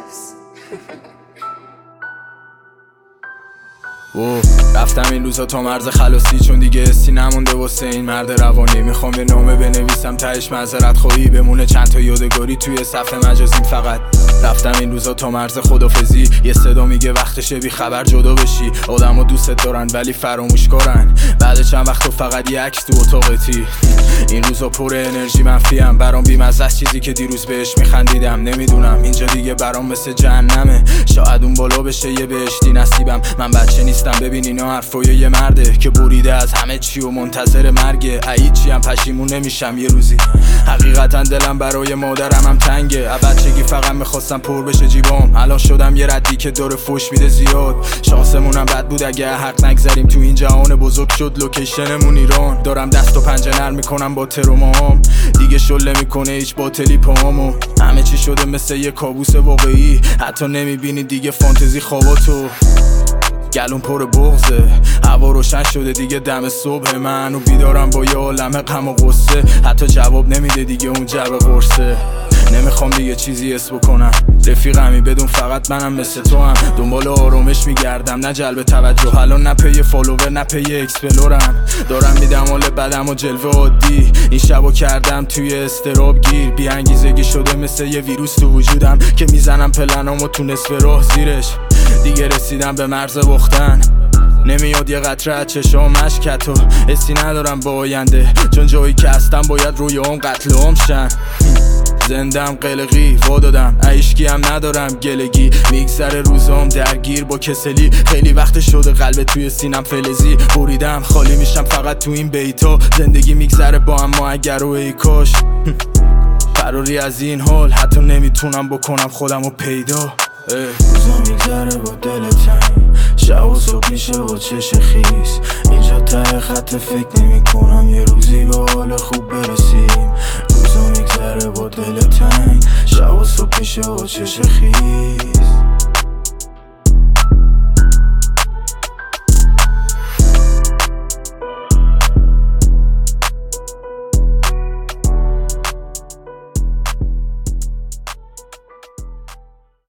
رفتم این روزا تا مرز خلاصی، چون دیگه استی نمونده واسه این مرد روانی. میخوام یه نامه بنویسم تهش معذرت خواهی بمونه، چند تا یادگاری توی صفحه مجازیم. فقط رفتم این روزا تا مرز خدافزی. یه صدا میگه وقتشه بی خبر جدا بشی. آدم‌ها دوستت دارن ولی فراموش کارن. بعد چند وقت فقط یه عکس تو اتاقتی. این روزا پر انرژی منفیم، برام بی‌مزه است چیزی که دیروز بهش میخندیدم. نمیدونم اینجا دیگه برام مثل جهنمه، شاید اون بالا بشه یه بهشتی نصیبم. من بچه نیستم، ببین اینا حرفای یه مرده که بریده از همه چی و منتظر مرگه. هیچی هم پشیمون نمیشم یه روزی. حقیقتا دلم برای مادرم هم تنگه. بچگی فقط میخواستم پر بشه جیبام، الان شدم یه ردی که داره فوش میده زیاد. شانسمونم بد بود اگه حق نگذاریم، تو این جهان بزرگ شد لوکیشنمون ایران. دارم دست و پنجه نرم میکنم با ترومام، دیگه شله میکنه هیچ باطلی پامو. همه چی شده مثل یه کابوس واقعی، حتی نمیبینی دیگه فانتزی خواباتو. گلون پر بغضه، هوا روشن شده دیگه دم صبح. من و بیدارم با یه عالم غم و غصه، حتی جواب نمیده دیگه اون جواب قرصه. نمیخوام دیگه چیزی حس بکنم، رفیقمی بدون فقط منم مثل تو هم. دنبال آرامش میگردم نه جلب توجه، الان نه پی فالوور نه پی اکسپلورم. دارم میدم حال بدم و جلوه عادی، این شبو کردم توی استراب گیر. بی انگیزگی شده مثل یه ویروس تو وجودم که میزنم پلنامو تو نصف راه زیرش. دیگه رسیدم به مرز بختن، نمیاد یه قطره از چشام اشکتو. حسی ندارم با آینده، چون جایی که هستم باید روی اون قتل عام شن. زندم قلقی وادادم، عیشکی هم ندارم گلگی. میگذره روزام درگیر با کسلی، خیلی وقت شده قلب توی سینم فلزی. بریدم خالی میشم فقط تو این بیتا، زندگی میگذره با اما اگر و ای کاش. فراری از این حال حتی نمیتونم بکنم خودمو پیدا. روزا میگذره با دل تنگ، شب و صبح میشه با چش خیس. اینجا ته خط فکر نمی کنم یه روزی به حال خوب برسیم. روزا میگذره با دل تنگ، شب و صبح میشه با چش خیس.